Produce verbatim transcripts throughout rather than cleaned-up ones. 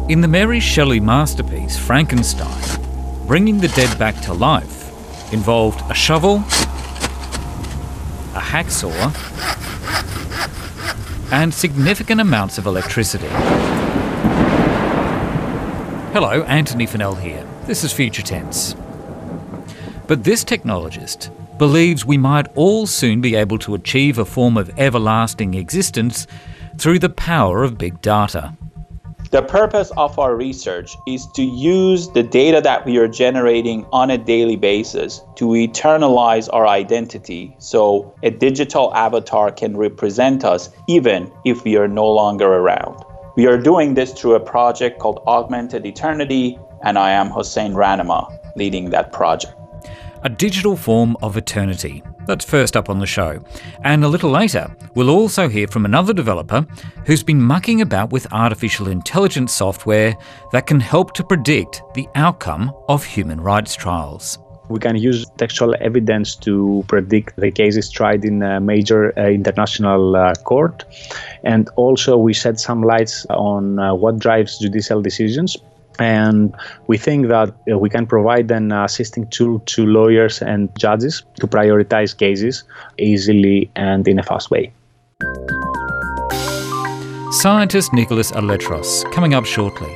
In the Mary Shelley masterpiece, Frankenstein, bringing the dead back to life involved a shovel, a hacksaw, and significant amounts of electricity. Hello, Antony Funnell here. This is Future Tense. But this technologist believes we might all soon be able to achieve a form of everlasting existence through the power of big data. The purpose of our research is to use the data that we are generating on a daily basis to eternalize our identity so a digital avatar can represent us even if we are no longer around. We are doing this through a project called Augmented Eternity, and I am Hossein Rahnama leading that project. A digital form of eternity. That's first up on the show. And a little later, we'll also hear from another developer who's been mucking about with artificial intelligence software that can help to predict the outcome of human rights trials. We can use textual evidence to predict the cases tried in a major uh, international uh, court. And also we shed some lights on uh, what drives judicial decisions. And we think that uh, we can provide an assisting tool to lawyers and judges to prioritize cases easily and in a fast way. Scientist Nicholas Aletros, coming up shortly.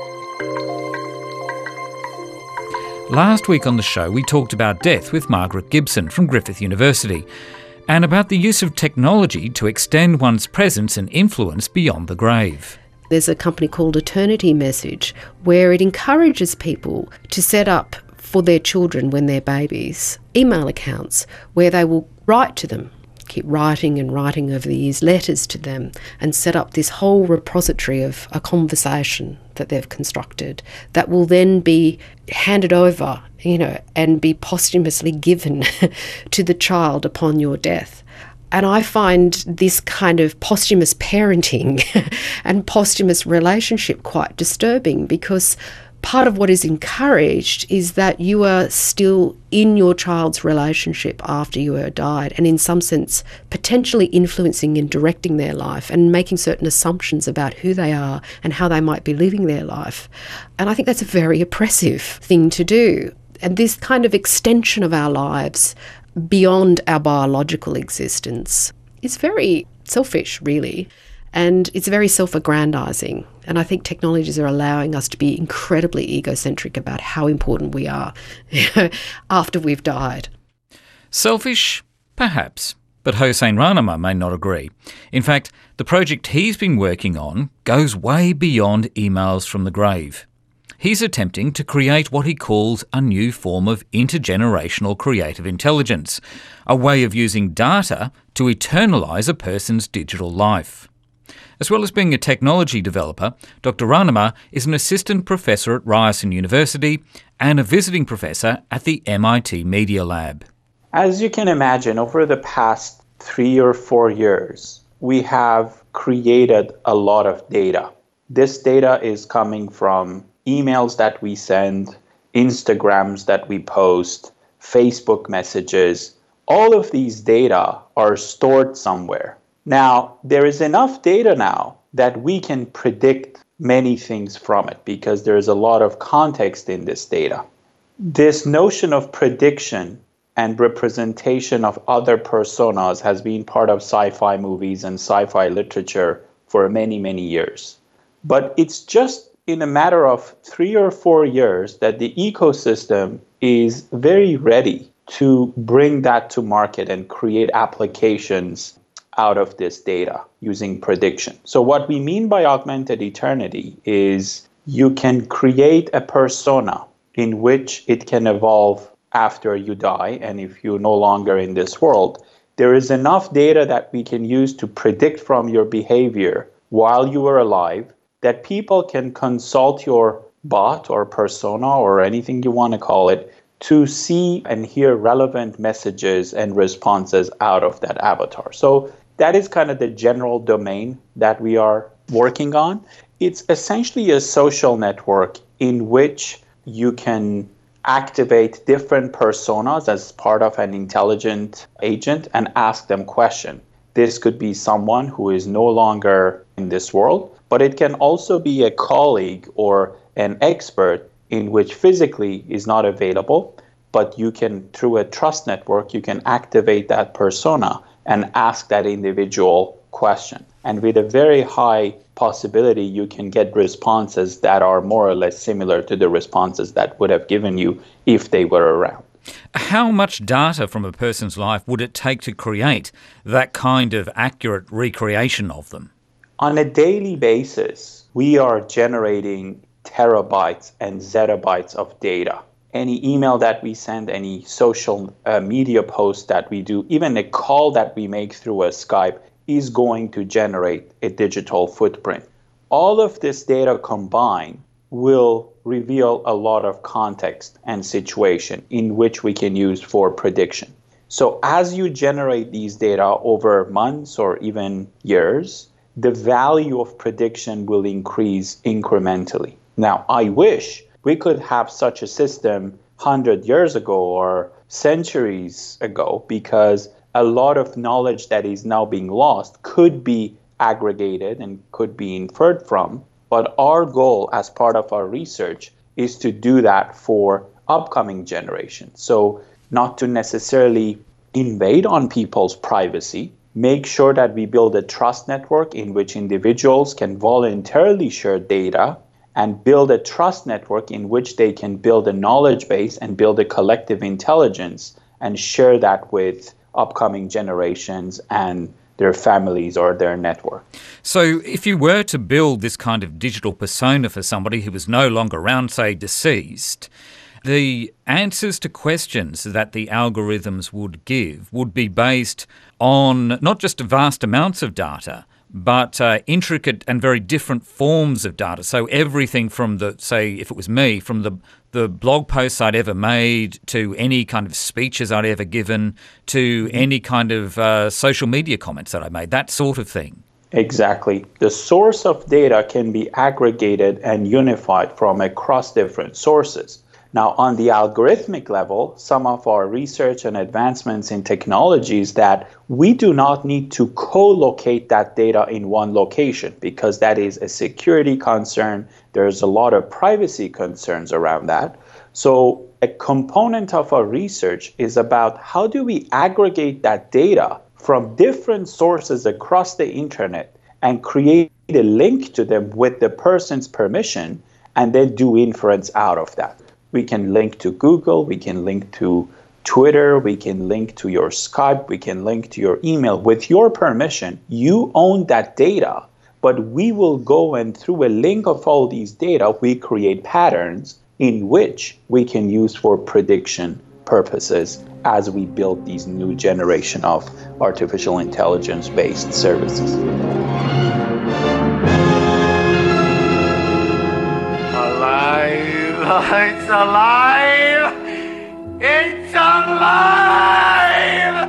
Last week on the show, we talked about death with Margaret Gibson from Griffith University and about the use of technology to extend one's presence and influence beyond the grave. There's a company called Eternity Message where it encourages people to set up for their children when they're babies email accounts where they will write to them, keep writing and writing over the years letters to them and set up this whole repository of a conversation that they've constructed that will then be handed over, you know, and be posthumously given to the child upon your death. And I find this kind of posthumous parenting and posthumous relationship quite disturbing because part of what is encouraged is that you are still in your child's relationship after you are died and in some sense potentially influencing and directing their life and making certain assumptions about who they are and how they might be living their life. And I think that's a very oppressive thing to do. And this kind of extension of our lives beyond our biological existence is very selfish, really, and it's very self-aggrandizing. And I think technologies are allowing us to be incredibly egocentric about how important we are after we've died. Selfish? Perhaps. But Hossein Rahnama may not agree. In fact, the project he's been working on goes way beyond emails from the grave. He's attempting to create what he calls a new form of intergenerational creative intelligence, a way of using data to eternalise a person's digital life. As well as being a technology developer, Doctor Rahnama is an assistant professor at Ryerson University and a visiting professor at the M I T Media Lab. As you can imagine, over the past three or four years, we have created a lot of data. This data is coming from emails that we send, Instagrams that we post, Facebook messages. All of these data are stored somewhere. Now, there is enough data now that we can predict many things from it because there is a lot of context in this data. This notion of prediction and representation of other personas has been part of sci-fi movies and sci-fi literature for many, many years. But it's just in a matter of three or four years that the ecosystem is very ready to bring that to market and create applications out of this data using prediction. So what we mean by augmented eternity is you can create a persona in which it can evolve after you die, and if you're no longer in this world, there is enough data that we can use to predict from your behavior while you were alive that people can consult your bot or persona or anything you want to call it to see and hear relevant messages and responses out of that avatar. So that is kind of the general domain that we are working on. It's essentially a social network in which you can activate different personas as part of an intelligent agent and ask them questions. This could be someone who is no longer in this world, but it can also be a colleague or an expert in which physically is not available, but you can, through a trust network, you can activate that persona and ask that individual question. And with a very high possibility, you can get responses that are more or less similar to the responses that would have given you if they were around. How much data from a person's life would it take to create that kind of accurate recreation of them? On a daily basis, we are generating terabytes and zettabytes of data. Any email that we send, any social uh, media post that we do, even a call that we make through a Skype is going to generate a digital footprint. All of this data combined will reveal a lot of context and situation in which we can use for prediction. So as you generate these data over months or even years, the value of prediction will increase incrementally. Now, I wish we could have such a system one hundred years ago or centuries ago, because a lot of knowledge that is now being lost could be aggregated and could be inferred from. But our goal as part of our research is to do that for upcoming generations. So not to necessarily invade on people's privacy, make sure that we build a trust network in which individuals can voluntarily share data, and build a trust network in which they can build a knowledge base and build a collective intelligence and share that with upcoming generations and their families or their network. So if you were to build this kind of digital persona for somebody who was no longer around, say deceased, the answers to questions that the algorithms would give would be based on not just vast amounts of data, but uh, intricate and very different forms of data. So everything from the, say, if it was me, from the the blog posts I'd ever made to any kind of speeches I'd ever given to any kind of uh, social media comments that I made, that sort of thing. Exactly. The source of data can be aggregated and unified from across different sources. Now, on the algorithmic level, some of our research and advancements in technologies that we do not need to co-locate that data in one location, because that is a security concern. There's a lot of privacy concerns around that. So a component of our research is about how do we aggregate that data from different sources across the internet and create a link to them with the person's permission, and then do inference out of that. We can link to Google, we can link to Twitter, we can link to your Skype, we can link to your email. With your permission, you own that data, but we will go and through a link of all these data, we create patterns in which we can use for prediction purposes as we build these new generation of artificial intelligence-based services. Alive! It's alive! It's alive!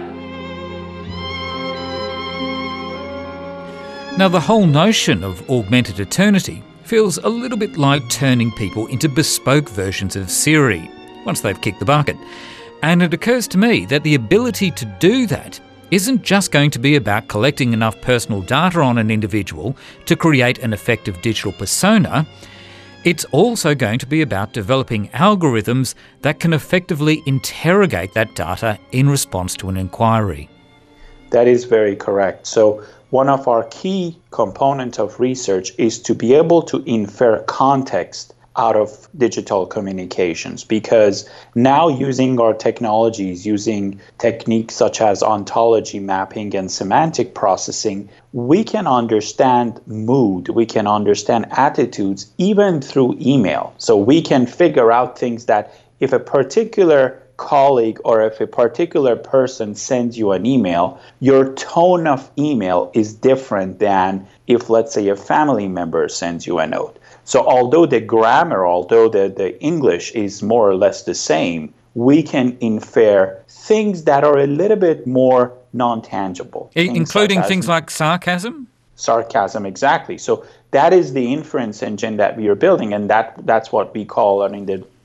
Now, the whole notion of augmented eternity feels a little bit like turning people into bespoke versions of Siri once they've kicked the bucket. And it occurs to me that the ability to do that isn't just going to be about collecting enough personal data on an individual to create an effective digital persona. It's also going to be about developing algorithms that can effectively interrogate that data in response to an inquiry. That is very correct. So one of our key components of research is to be able to infer context out of digital communications, because now using our technologies, using techniques such as ontology mapping and semantic processing, we can understand mood, we can understand attitudes even through email. So we can figure out things that if a particular colleague or if a particular person sends you an email, your tone of email is different than if, let's say, a family member sends you a note. So although the grammar, although the, the English is more or less the same, we can infer things that are a little bit more non-tangible. I- including things, things like sarcasm? Sarcasm, exactly. So that is the inference engine that we are building, and that that's what we call, I mean, the,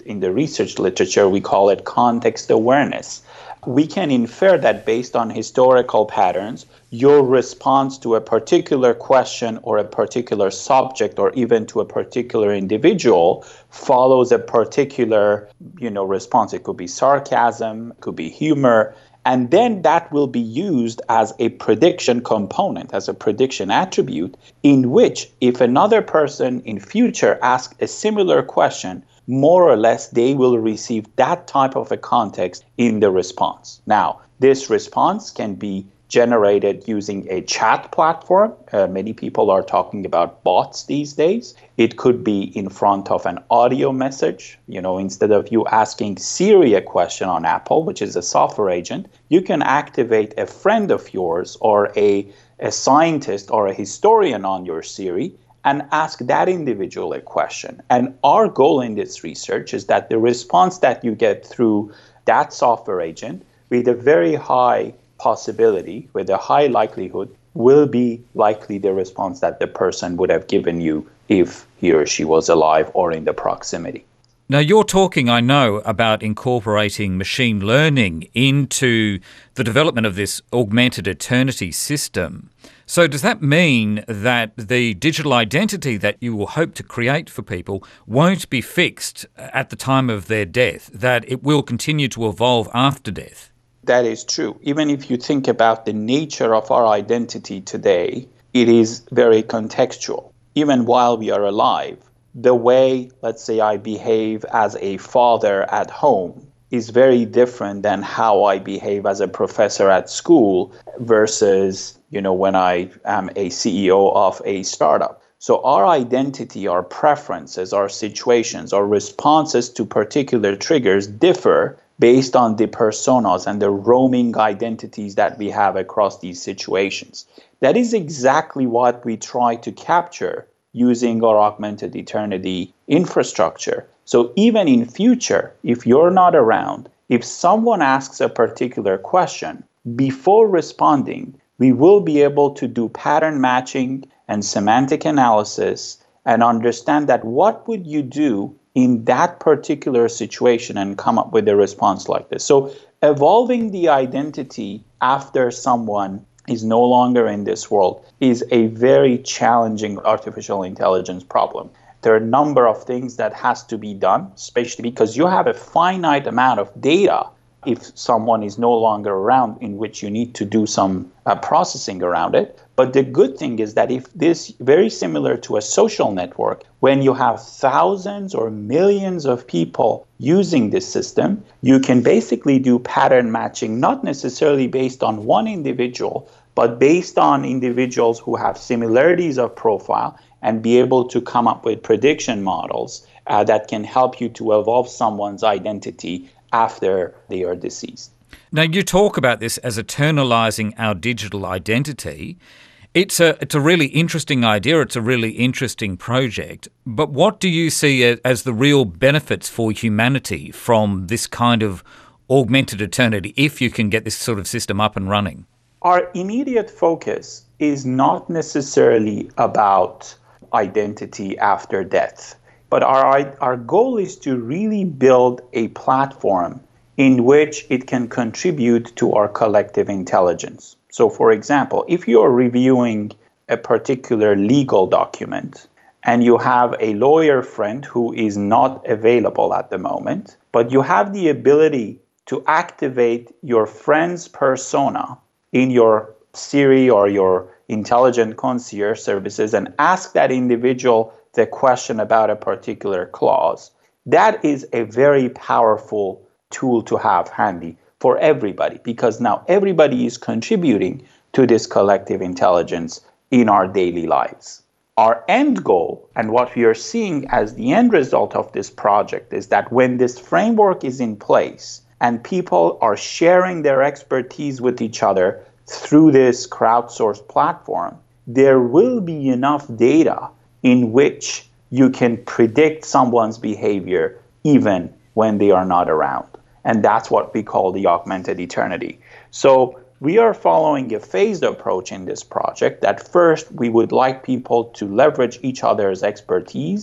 in the research literature, we call it context awareness. We can infer that based on historical patterns, your response to a particular question or a particular subject or even to a particular individual follows a particular, you know, response. It could be sarcasm, it could be humor, and then that will be used as a prediction component, as a prediction attribute, in which if another person in future asks a similar question, more or less they will receive that type of a context in the response. Now, this response can be generated using a chat platform. Uh, many people are talking about bots these days. It could be in front of an audio message. You know, instead of you asking Siri a question on Apple, which is a software agent, you can activate a friend of yours or a, a scientist or a historian on your Siri and ask that individual a question. And our goal in this research is that the response that you get through that software agent with a very high possibility, with a high likelihood, will be likely the response that the person would have given you if he or she was alive or in the proximity. Now, you're talking, I know, about incorporating machine learning into the development of this augmented eternity system. So does that mean that the digital identity that you will hope to create for people won't be fixed at the time of their death, that it will continue to evolve after death? That is true. Even if you think about the nature of our identity today, it is very contextual. Even while we are alive, the way, let's say, I behave as a father at home is very different than how I behave as a professor at school versus, you know, when I am a C E O of a startup. So our identity, our preferences, our situations, our responses to particular triggers differ based on the personas and the roaming identities that we have across these situations. That is exactly what we try to capture using our augmented eternity infrastructure. So even in future, if you're not around, if someone asks a particular question, before responding, we will be able to do pattern matching and semantic analysis and understand that what would you do in that particular situation and come up with a response like this. So evolving the identity after someone is no longer in this world is a very challenging artificial intelligence problem. There are a number of things that has to be done, especially because you have a finite amount of data if someone is no longer around, in which you need to do some uh, processing around it. But the good thing is that if this, very similar to a social network, when you have thousands or millions of people using this system, you can basically do pattern matching, not necessarily based on one individual, but based on individuals who have similarities of profile, and be able to come up with prediction models uh, that can help you to evolve someone's identity after they are deceased. Now, you talk about this as eternalizing our digital identity. It's a it's a really interesting idea. It's a really interesting project. But what do you see as the real benefits for humanity from this kind of augmented eternity, if you can get this sort of system up and running? Our immediate focus is not necessarily about identity after death, but our our goal is to really build a platform in which it can contribute to our collective intelligence. So, for example, if you're reviewing a particular legal document and you have a lawyer friend who is not available at the moment, but you have the ability to activate your friend's persona in your Siri or your intelligent concierge services and ask that individual the question about a particular clause, that is a very powerful tool to have handy for everybody, because now everybody is contributing to this collective intelligence in our daily lives. Our end goal, and what we are seeing as the end result of this project, is that when this framework is in place and people are sharing their expertise with each other through this crowdsourced platform, there will be enough data in which you can predict someone's behavior even when they are not around. And that's what we call the augmented eternity. So we are following a phased approach in this project that first we would like people to leverage each other's expertise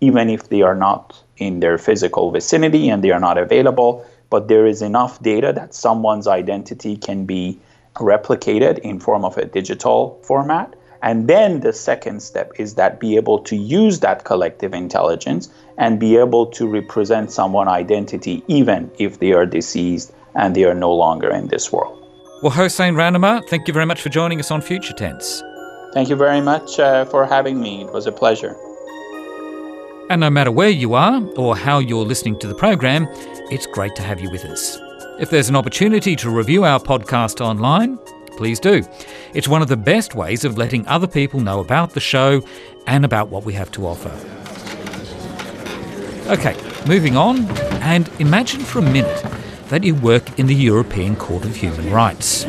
even if they are not in their physical vicinity and they are not available, but there is enough data that someone's identity can be replicated in form of a digital format. And then the second step is that be able to use that collective intelligence and be able to represent someone's identity even if they are deceased and they are no longer in this world. Well, Hossein Rahnama, thank you very much for joining us on Future Tense. Thank you very much uh, for having me. It was a pleasure. And no matter where you are or how you're listening to the program, it's great to have you with us. If there's an opportunity to review our podcast online, please do. It's one of the best ways of letting other people know about the show and about what we have to offer. Okay, moving on, and imagine for a minute that you work in the European Court of Human Rights.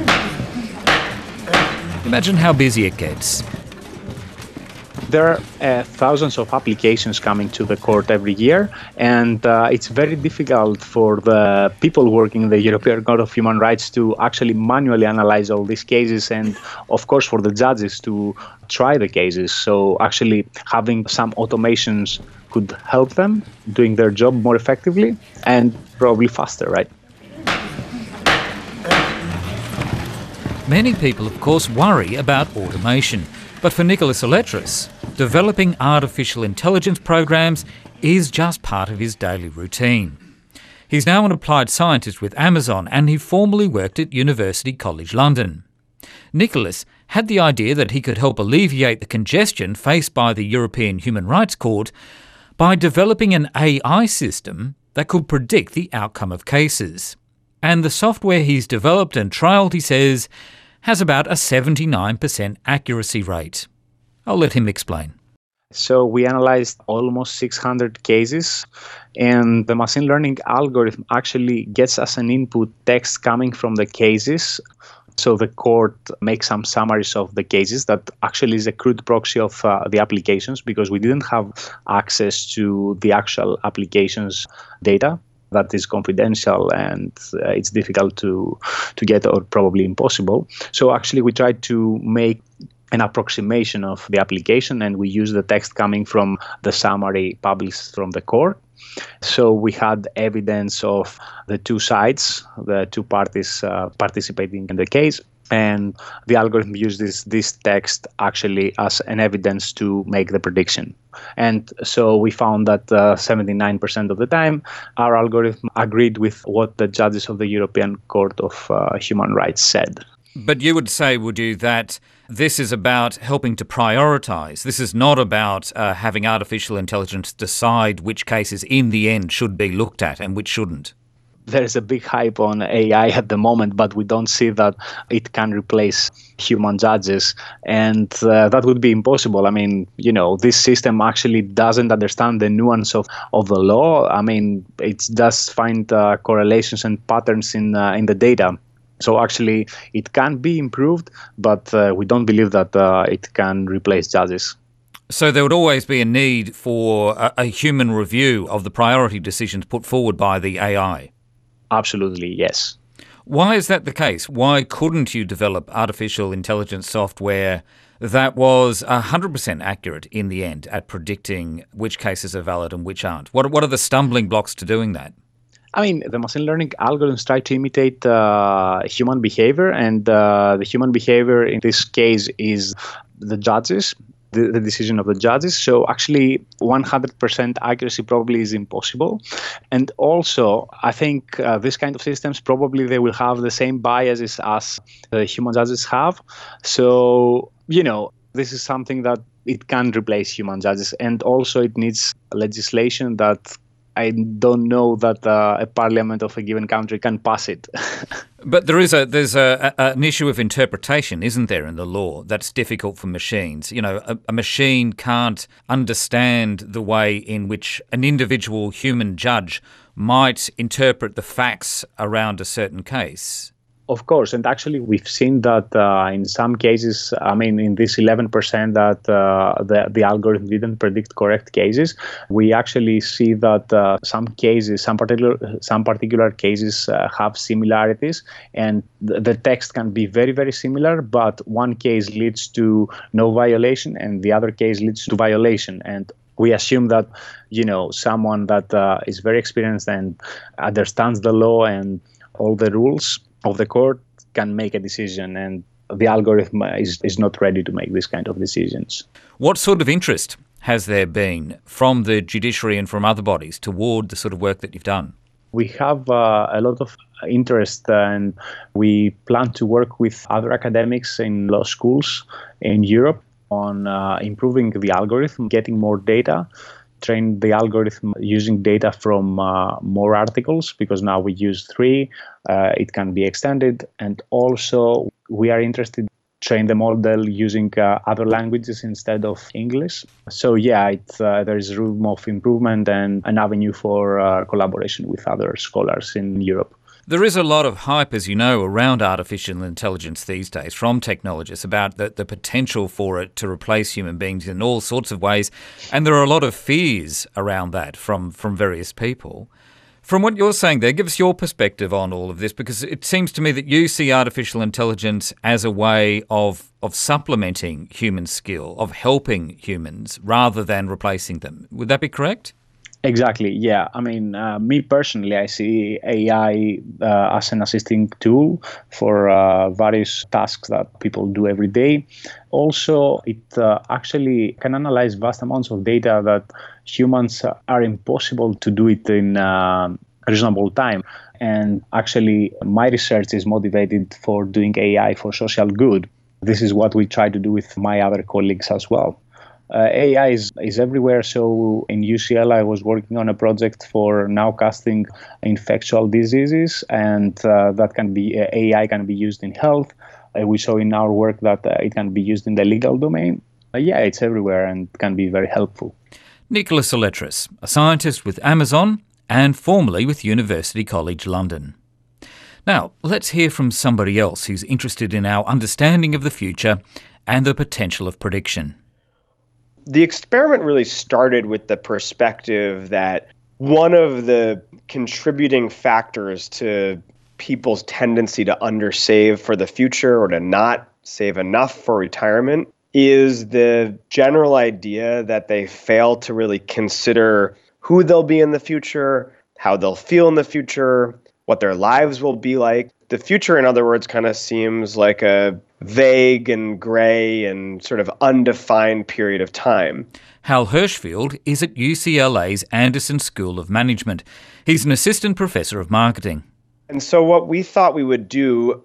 Imagine how busy it gets. There are uh, thousands of applications coming to the court every year, and uh, it's very difficult for the people working in the European Court of Human Rights to actually manually analyze all these cases, and of course for the judges to try the cases. So actually having some automations could help them doing their job more effectively and probably faster, right? Many people, of course, worry about automation. But for Nicholas Aletris, developing artificial intelligence programs is just part of his daily routine. He's now an applied scientist with Amazon, and he formerly worked at University College London. Nicholas had the idea that he could help alleviate the congestion faced by the European Human Rights Court by developing an A I system that could predict the outcome of cases. And the software he's developed and trialled, he says, has about a seventy-nine percent accuracy rate. I'll let him explain. So we analyzed almost six hundred cases, and the machine learning algorithm actually gets as an input text coming from the cases. So the court makes some summaries of the cases that actually is a crude proxy of uh, the applications, because we didn't have access to the actual applications data. That is confidential, and uh, it's difficult to to get, or probably impossible. So actually we tried to make an approximation of the application, and we use the text coming from the summary published from the court. So we had evidence of the two sides, the two parties uh, participating in the case, and the algorithm uses this text actually as an evidence to make the prediction. And so we found that uh, seventy-nine percent of the time, our algorithm agreed with what the judges of the European Court of uh, Human Rights said. But you would say, would you, that this is about helping to prioritise? This is not about uh, having artificial intelligence decide which cases in the end should be looked at and which shouldn't? There's a big hype on A I at the moment, but we don't see that it can replace human judges. And uh, that would be impossible. I mean, you know, this system actually doesn't understand the nuance of, of the law. I mean, it does find uh, correlations and patterns in uh, in the data. So actually, it can be improved, but uh, we don't believe that uh, it can replace judges. So there would always be a need for a, a human review of the priority decisions put forward by the A I? Absolutely, yes. Why is that the case? Why couldn't you develop artificial intelligence software that was one hundred percent accurate in the end at predicting which cases are valid and which aren't? What, what are the stumbling blocks to doing that? I mean, the machine learning algorithms try to imitate uh, human behavior, and uh, the human behavior in this case is the judges, the, the decision of the judges. So actually, one hundred percent accuracy probably is impossible. And also, I think uh, this kind of systems, probably they will have the same biases as the human judges have. So, you know, this is something that it can replace human judges. And also it needs legislation that I don't know that uh, a parliament of a given country can pass it. But there is a there's a, a, an issue of interpretation, isn't there, in the law that's difficult for machines. You know, a, a machine can't understand the way in which an individual human judge might interpret the facts around a certain case. Of course, and actually we've seen that uh, in some cases, I mean, in this eleven percent that uh, the, the algorithm didn't predict correct cases, we actually see that uh, some cases, some particular some particular cases uh, have similarities, and the, the text can be very, very similar, but one case leads to no violation and the other case leads to violation. And We assume that, you know, someone that uh, is very experienced and understands the law and all the rules of the court can make a decision, and the algorithm is, is not ready to make this kind of decisions. What sort of interest has there been from the judiciary and from other bodies toward the sort of work that you've done? We have uh, a lot of interest, uh, and we plan to work with other academics in law schools in Europe on uh, improving the algorithm, getting more data, train the algorithm using data from uh, more articles, because now we use three, uh, it can be extended, and also we are interested train the model using uh, other languages instead of English. So yeah, it's, uh, there is room of improvement and an avenue for uh, collaboration with other scholars in Europe. There is a lot of hype, as you know, around artificial intelligence these days from technologists about the, the potential for it to replace human beings in all sorts of ways. And there are a lot of fears around that from, from various people. From what you're saying there, give us your perspective on all of this, because it seems to me that you see artificial intelligence as a way of, of supplementing human skill, of helping humans rather than replacing them. Would that be correct? Exactly, yeah. I mean, uh, me personally, I see A I uh, as an assisting tool for uh, various tasks that people do every day. Also, it uh, actually can analyze vast amounts of data that humans are impossible to do it in uh, reasonable time. And actually, my research is motivated for doing A I for social good. This is what we try to do with my other colleagues as well. Uh, A I is, is everywhere. So in U C L, I was working on a project for nowcasting infectious diseases, and uh, that can be uh, A I can be used in health. Uh, we saw in our work that uh, it can be used in the legal domain. Uh, yeah, it's everywhere and can be very helpful. Nicholas Aletris, a scientist with Amazon and formerly with University College London. Now, let's hear from somebody else who's interested in our understanding of the future and the potential of prediction. The experiment really started with the perspective that one of the contributing factors to people's tendency to undersave for the future or to not save enough for retirement is the general idea that they fail to really consider who they'll be in the future, how they'll feel in the future, what their lives will be like. The future, in other words, kind of seems like a vague and gray and sort of undefined period of time. Hal Hershfield is at U C L A's Anderson School of Management. He's an assistant professor of marketing. And so what we thought we would do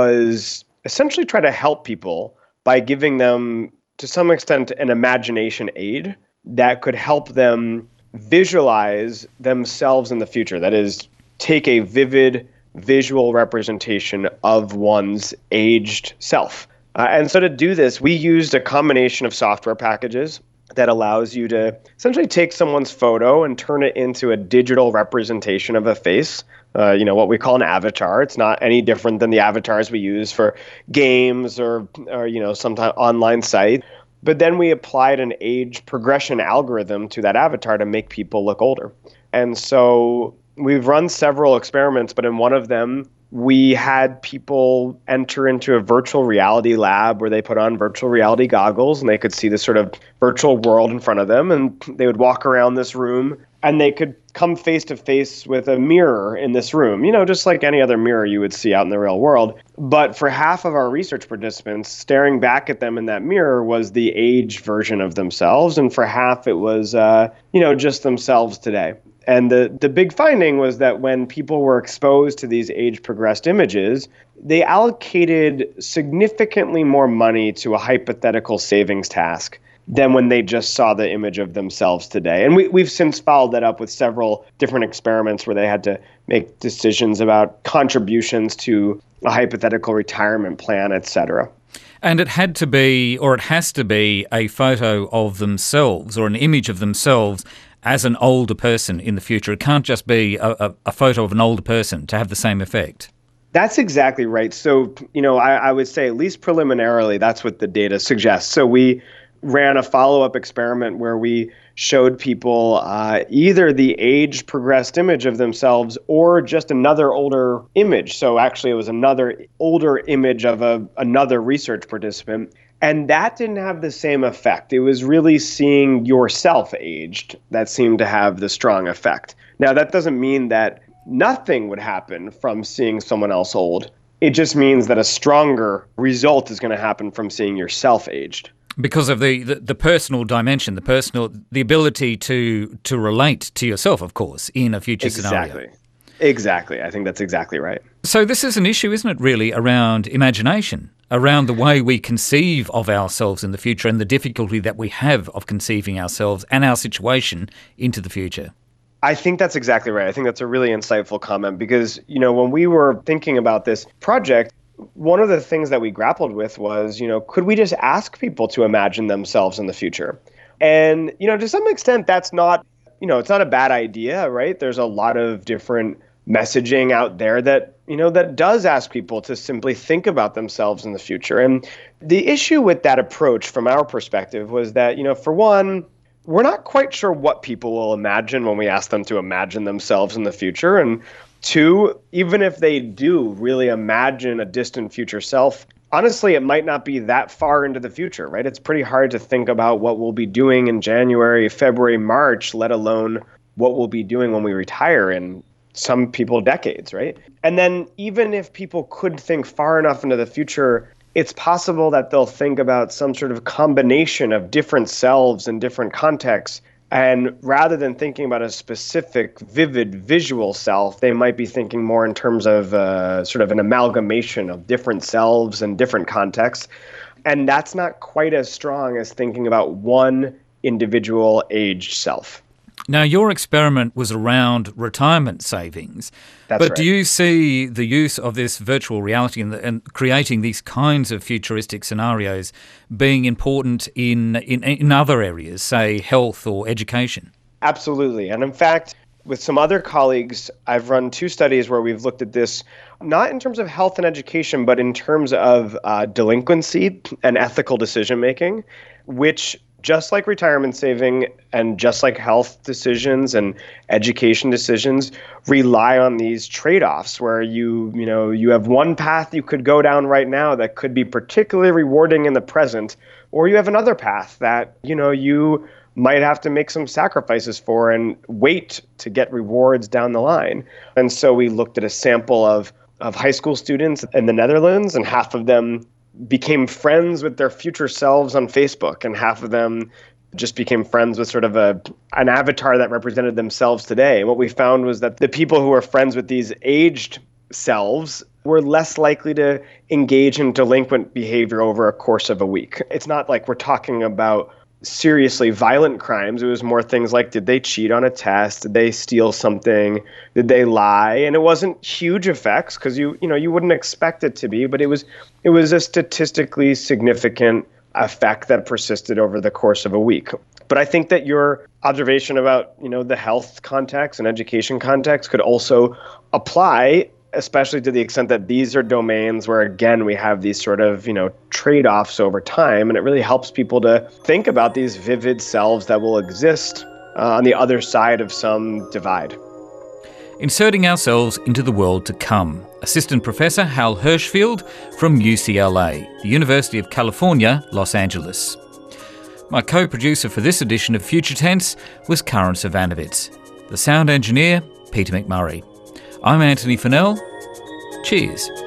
was essentially try to help people by giving them, to some extent, an imagination aid that could help them visualize themselves in the future. That is, take a vivid visual representation of one's aged self. Uh, and so to do this, we used a combination of software packages that allows you to essentially take someone's photo and turn it into a digital representation of a face, uh, you know, what we call an avatar. It's not any different than the avatars we use for games or, or you know, sometimes online sites. But then we applied an age progression algorithm to that avatar to make people look older. And so we've run several experiments, but in one of them, we had people enter into a virtual reality lab where they put on virtual reality goggles and they could see this sort of virtual world in front of them. And they would walk around this room and they could come face to face with a mirror in this room, you know, just like any other mirror you would see out in the real world. But for half of our research participants, staring back at them in that mirror was the aged version of themselves. And for half, it was, uh, you know, just themselves today. And the, the big finding was that when people were exposed to these age-progressed images, they allocated significantly more money to a hypothetical savings task than when they just saw the image of themselves today. And we, we've since followed that up with several different experiments where they had to make decisions about contributions to a hypothetical retirement plan, et cetera. And it had to be, or it has to be, a photo of themselves or an image of themselves as an older person in the future. It can't just be a, a, a photo of an older person to have the same effect. That's exactly right. So, you know, I, I would say at least preliminarily, that's what the data suggests. So we ran a follow-up experiment where we showed people uh, either the age progressed image of themselves or just another older image. So actually it was another older image of a, another research participant. And that didn't have the same effect. It was really seeing yourself aged that seemed to have the strong effect. Now, that doesn't mean that nothing would happen from seeing someone else old. It just means that a stronger result is going to happen from seeing yourself aged. Because of the, the, the personal dimension, the personal, the ability to to relate to yourself, of course, in a future exactly. scenario. Exactly. I think that's exactly right. So this is an issue, isn't it, really, around imagination, around the way we conceive of ourselves in the future and the difficulty that we have of conceiving ourselves and our situation into the future. I think that's exactly right. I think that's a really insightful comment because, you know, when we were thinking about this project, one of the things that we grappled with was, you know, could we just ask people to imagine themselves in the future? And, you know, to some extent, that's not, you know, it's not a bad idea, right? There's a lot of different messaging out there that, you know, that does ask people to simply think about themselves in the future. And the issue with that approach from our perspective was that, you know, for one, we're not quite sure what people will imagine when we ask them to imagine themselves in the future. And two, even if they do really imagine a distant future self, honestly, it might not be that far into the future, right? It's pretty hard to think about what we'll be doing in January, February, March, let alone what we'll be doing when we retire in some people decades, right? And then even if people could think far enough into the future, it's possible that they'll think about some sort of combination of different selves in different contexts. And rather than thinking about a specific, vivid, visual self, they might be thinking more in terms of uh, sort of an amalgamation of different selves and different contexts. And that's not quite as strong as thinking about one individual aged self. Now, your experiment was around retirement savings. That's but right. Do you see the use of this virtual reality and, the, and creating these kinds of futuristic scenarios being important in, in in other areas, say health or education? Absolutely. And in fact, with some other colleagues, I've run two studies where we've looked at this, not in terms of health and education, but in terms of uh, delinquency and ethical decision-making, which just like retirement saving and just like health decisions and education decisions rely on these trade-offs where you, you know, you have one path you could go down right now that could be particularly rewarding in the present, or you have another path that, you know, you might have to make some sacrifices for and wait to get rewards down the line. And so we looked at a sample of, of high school students in the Netherlands, and half of them became friends with their future selves on Facebook, and half of them just became friends with sort of a an avatar that represented themselves today. And what we found was that the people who were friends with these aged selves were less likely to engage in delinquent behavior over a course of a week. It's not like we're talking about seriously violent crimes. It was more things like, did they cheat on a test? Did they steal something? Did they lie? And it wasn't huge effects because you you know you wouldn't expect it to be, but it was it was a statistically significant effect that persisted over the course of a week. But I think that your observation about, you know, the health context and education context could also apply, especially to the extent that these are domains where, again, we have these sort of, you know, trade-offs over time. And it really helps people to think about these vivid selves that will exist uh, on the other side of some divide. Inserting ourselves into the world to come. Assistant Professor Hal Hershfield from U C L A, the University of California, Los Angeles. My co-producer for this edition of Future Tense was Karen Savanovitz. The sound engineer, Peter McMurray. I'm Anthony Fennell. Cheers.